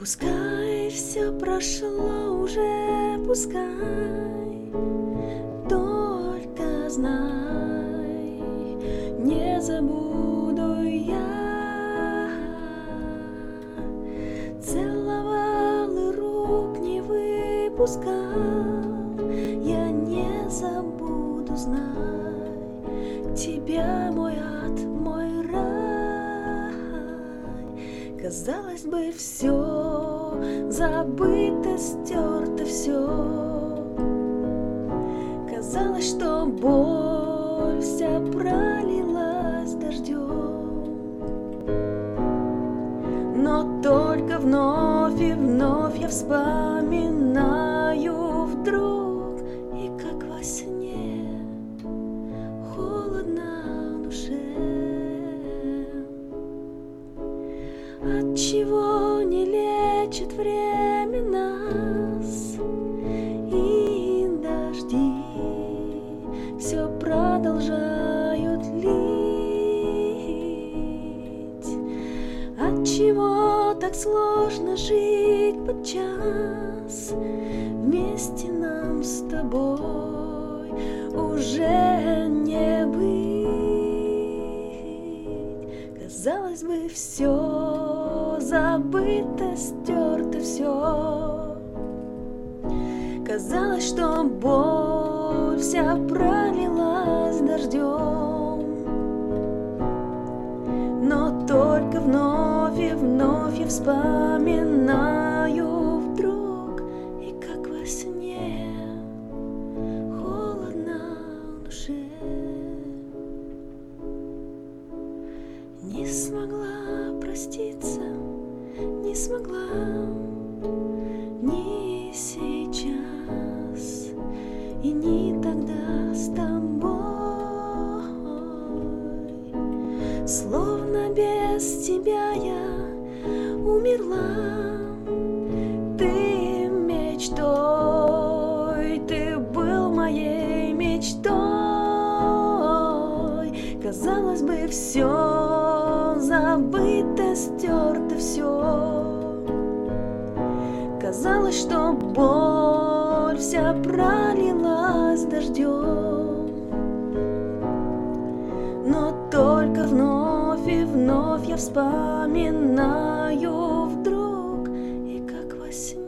Пускай все прошло уже, пускай, только знай, не забуду я. Целовал и рук не выпускал, я не забуду, знай, тебя, мой ад, мой рай. Казалось бы, все забыто, стерто все. Казалось, что боль вся пролилась дождем. Но только вновь и вновь я вспоминаю вдруг, и как во сне холодно в душе. Отчего не лечит время нас, и дожди все продолжают лить? Отчего так сложно жить подчас, вместе нам с тобой уже не быть? Казалось бы, все забыто, стерто все. Казалось, что боль вся пролилась дождем. Но только вновь и вновь я вспоминаю вдруг, и как во сне холодно в душе. Не смогла проститься, не смогла ни сейчас и ни тогда с тобой. Словно без тебя я умерла. Ты мечтой, ты был моей мечтой. Казалось бы, все забыто, стерто все. Казалось, что боль вся пролилась дождем. Но только вновь и вновь я вспоминаю вдруг, и как во сне